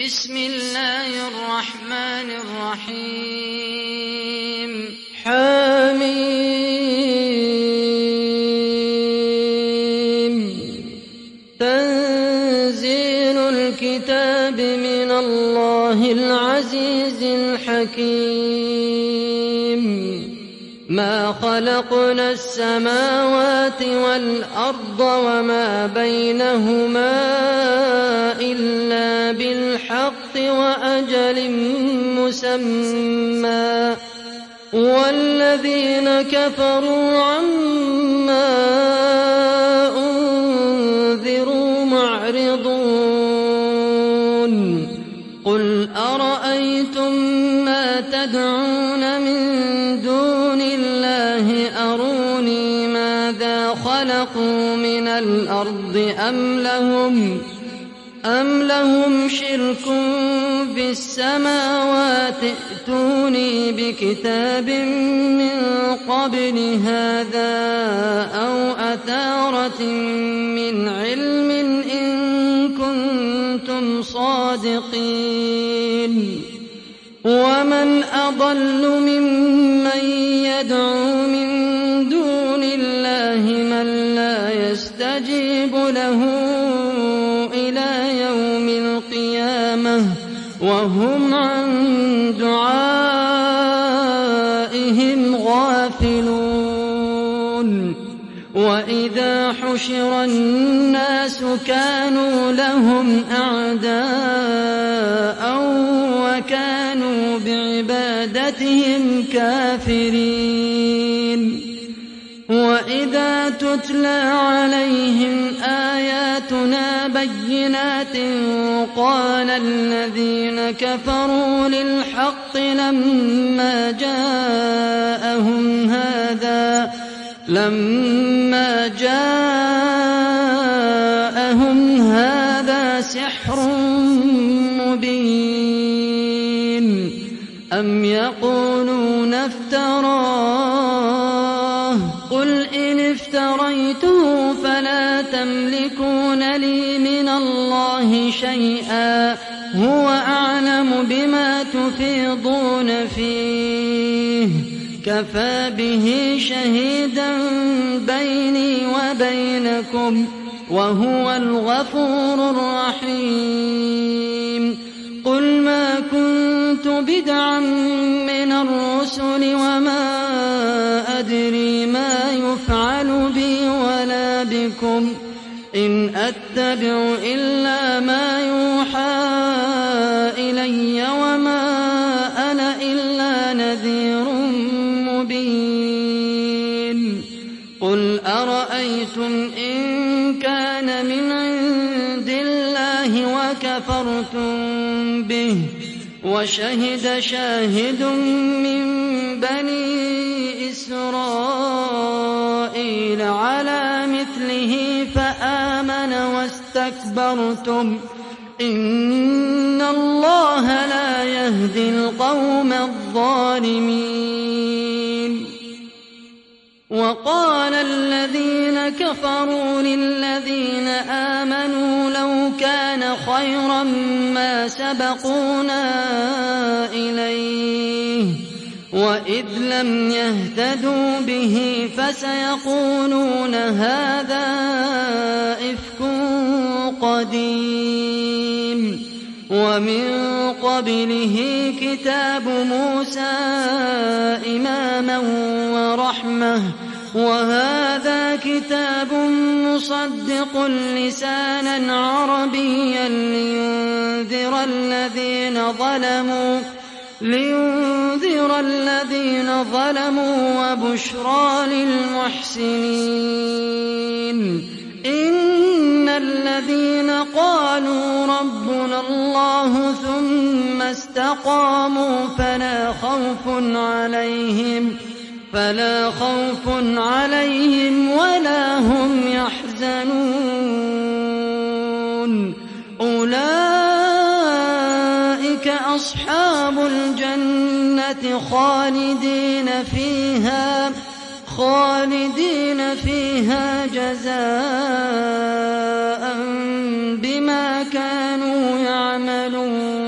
بسم الله الرحمن الرحيم حميم تنزيل الكتاب من الله العزيز الحكيم ما خلقنا السماوات والأرض وما بينهما إلا بالحق وأجل مسمى والذين كفروا عما أنذروا معرضون قل أرأيتم ما تدعون من دون الله أروني ماذا خلقوا من الأرض أم لهم شرك في السماوات ائتوني بكتاب من قبل هذا أو أثارة من علم إن كنتم صادقين ومن أضل ممن يدعو من دون الله من لا يستجيب له إلى يوم القيامة وهم عن دعائهم غافلون وإذا حشر الناس كانوا لهم أعداء وكانوا بعبادتهم كافرين وإذا تتلى عليهم آياتنا بينات قال الذين كفروا للحق لما جاءهم هذا سحر مبين أم يقولون افتراه قل إن افتريته فلا تملكون لي من الله شيئا هو أعلم بما تفيضون فيه كفى به شهيدا بيني وبينكم وهو الغفور الرحيم قل ما كنت بدعا من الرسل وما أدري ما يفعل بي ولا بكم إن أتبع إلا ما يوحى إلي وما أنا إلا نذير مبين قل أرأيتم إن كان من عند الله وكفرتم به وشهد شاهد من بني إسرائيل على مثله فآمن واستكبرتم إن الله لا يهدي القوم الظالمين وقال الذين كفروا للذين آمنوا لو كان خيرا ما سبقونا إليه وإذ لم يهتدوا به فسيقولون هذا إفك قديم ومن قبله كتاب موسى إماما ورحمة وهذا كتاب مصدق لسانا عربيا لينذر الذين ظلموا وبشرى للمحسنين إن الذين قالوا ربنا الله ثم استقاموا فلا خوف عليهم ولا هم يحزنون أولئك أصحاب الجنة خالدين فيها جزاء بما كانوا يعملون.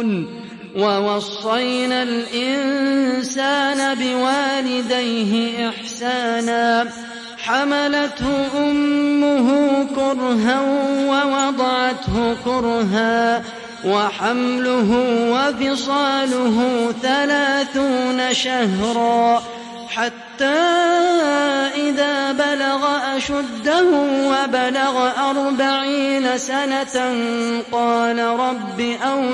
ووصينا الإنسان بوالديه إحسانا حملته أمه كرها ووضعته كرها وحمله وفصاله 30 شهرا حتى إذا بلغ أشده وبلغ 40 سنة قال رب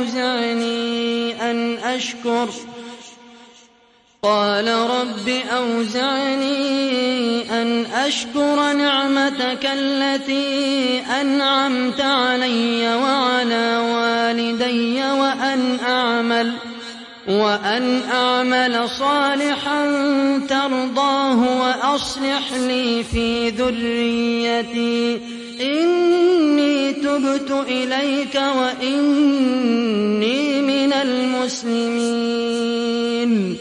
أوزعني أن أشكر نعمتك التي أنعمت علي وعلى والدي وأن أعمل صالحا ترضاه وأصلح لي في ذريتي إني تبت إليك وإني من المسلمين.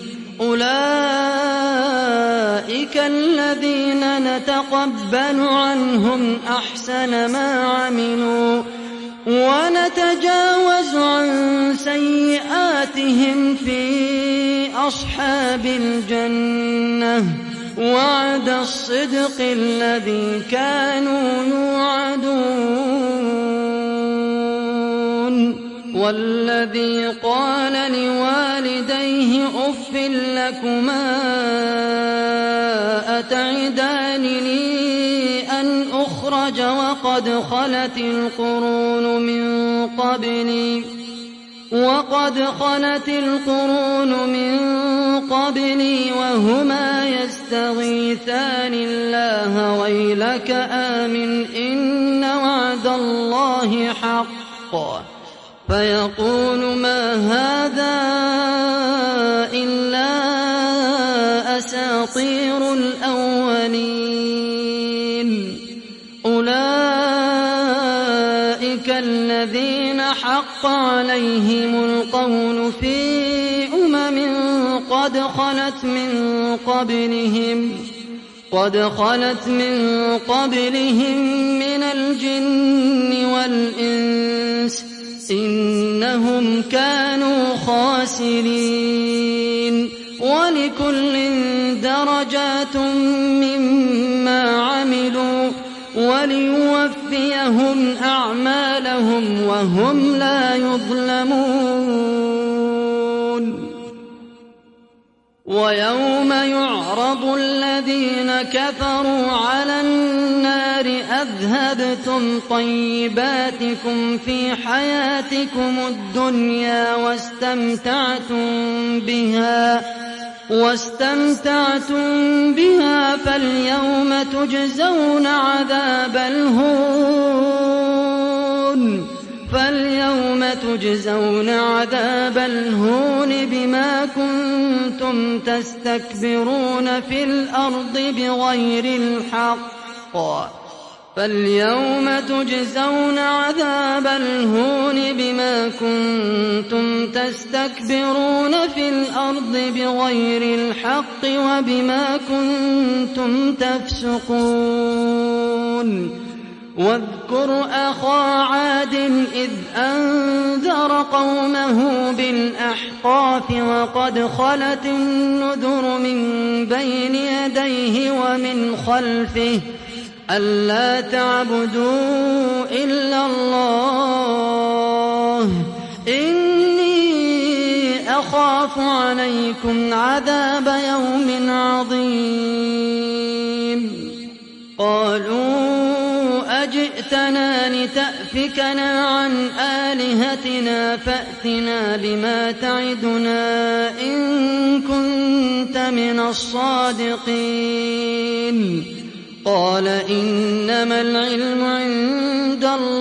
أولئك الذين نتقبل عنهم أحسن ما عملوا ونتجاوز عن سيئاتهم في أصحاب الجنة وعد الصدق الذي كانوا يوعدون. والذي قال لوالديه أف لكما أتعدانني أن أخرج وقد خلت القرون من قبلي وهما يستغيثان الله ويلك آمن إن وعد الله حق فيقول ما هذا إلا أساطير الأولين. أولئك الذين حق عليهم القول في قد خلت من قبلهم من الجن والإنس إنهم كانوا خاسرين. ولكل درجات مما عملوا وليوفيهم أعمالهم وهم لا يظلمون. ويوم يعرض الذين كفروا على النار أذهبتم طيباتكم في حياتكم الدنيا واستمتعتم بها فاليوم تجزون عذاب الهون بما كنتم تستكبرون في الأرض بغير الحق وبما كنتم تفسقون. واذكر أخا عاد إذ أنذر قومه بالأحقاف وقد خلت النذر من بين يديه ومن خلفه ألا تعبدوا إلا الله إني أخاف عليكم عذاب يوم عظيم. قالوا أجئتنا لتأفكنا عن آلهتنا فأتنا بما تعدنا إن كنت من الصادقين. قال إنما العلم عند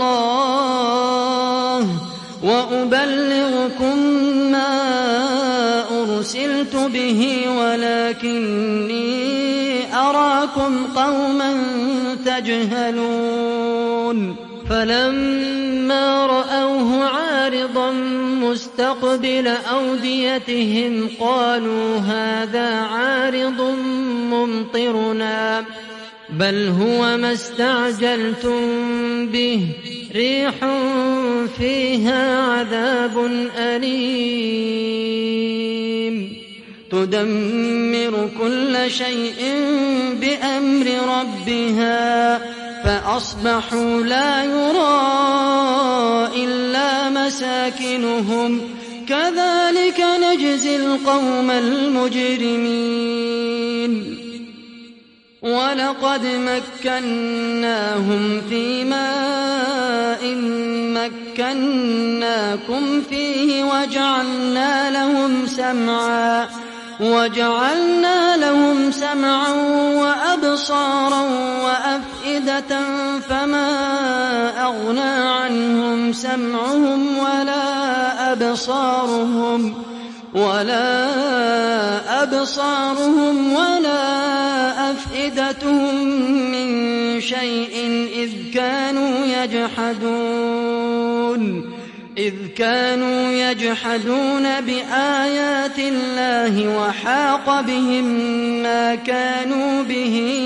الله وأبلغكم ما أرسلت به ولكني أراكم قوما تجهلون. فلما رأوه عارضا مستقبل أوديتهم قالوا هذا عارض ممطرنا بل هو ما استعجلتم به ريح فيها عذاب أليم تدمر كل شيء بأمر ربها فأصبحوا لا يرى إلا مساكنهم كذلك نجزي القوم المجرمين ولقد مكناهم في ماء مكناكم فيه وجعلنا لهم سمعا وأبصارا وأفئدة فما أغنى عنهم سمعهم ولا أبصارهم ولا أفئدتهم من شيء إذ كانوا يجحدون بآيات الله وحاق بهم ما كانوا به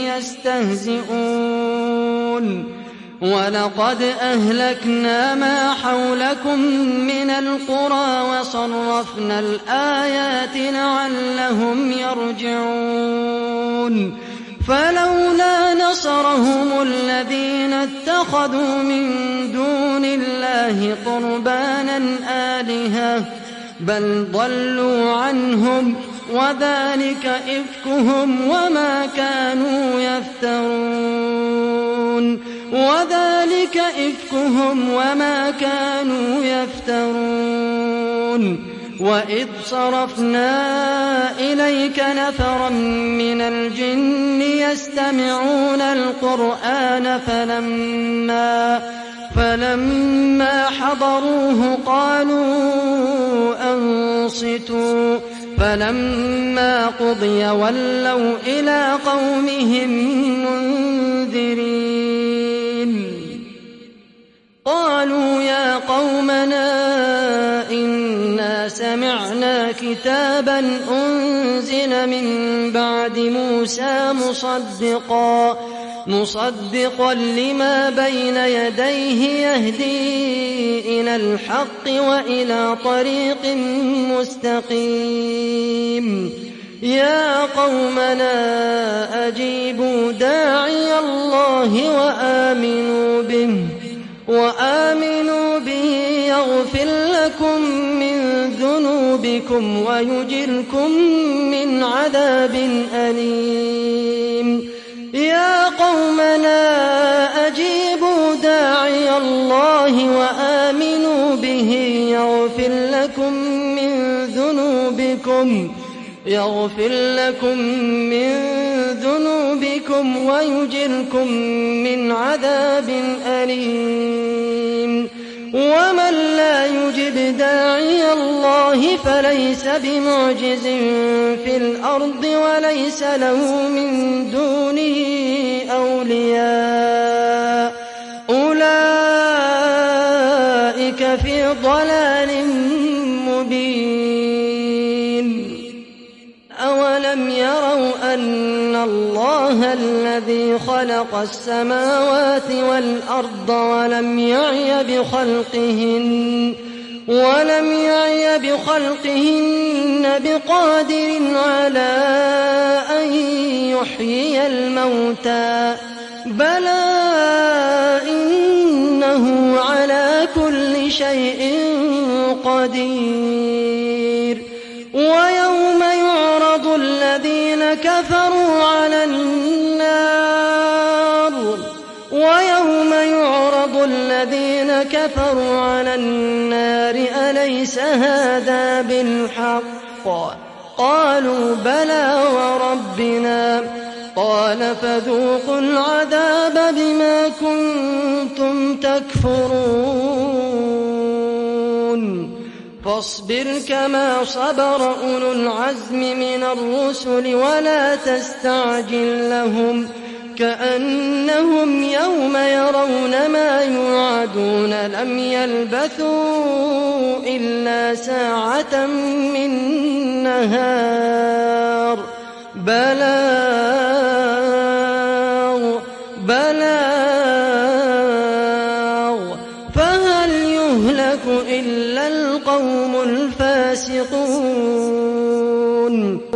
يستهزئون ولقد أهلكنا ما حولكم من القرى وصرفنا الآيات لعلهم يرجعون فلولا نصرهم الذين اتخذوا من دون الله قربانا آلهة بل ضلوا عنهم وذلك إفكهم وما كانوا يفترون وإذ صرفنا إليك نفرا من الجن يستمعون القرآن فلما حضروه قالوا أنصتوا فلما قضي ولوا إلى قومهم منذرين قالوا يا قومنا إنا سمعنا كتابا أنزل من بعد موسى مصدقا لما بين يديه يهدي إلى الحق وإلى طريق مستقيم يا قومنا أجيبوا داعي الله وآمنوا به يغفر لكم من ذنوبكم ويجركم من عذاب أليم يا قومنا أجيبوا داعي الله وآمنوا به يغفر لكم من ذنوبكم ويجركم من عذاب أليم ومن لا يجب داعي الله فليس بمعجز في الأرض وليس له من دونه أولياء أولئك في ضلال مبين أولم يروا أن الله الذي خلق السماوات والأرض ولم يعي بخلقهن بقادر على أن يحيي الموتى بلى إنه على كل شيء قدير ويوم يعرض الذين كفروا على النار أليس هذا بالحق قالوا بلى وربنا قال فذوقوا العذاب بما كنتم تكفرون فاصبر كما صبر أولو العزم من الرسل ولا تستعجل لهم كأنهم يوم يرون ما يوعدون لم يلبثوا إلا ساعة من نهار بلاغ القوم الفاسقون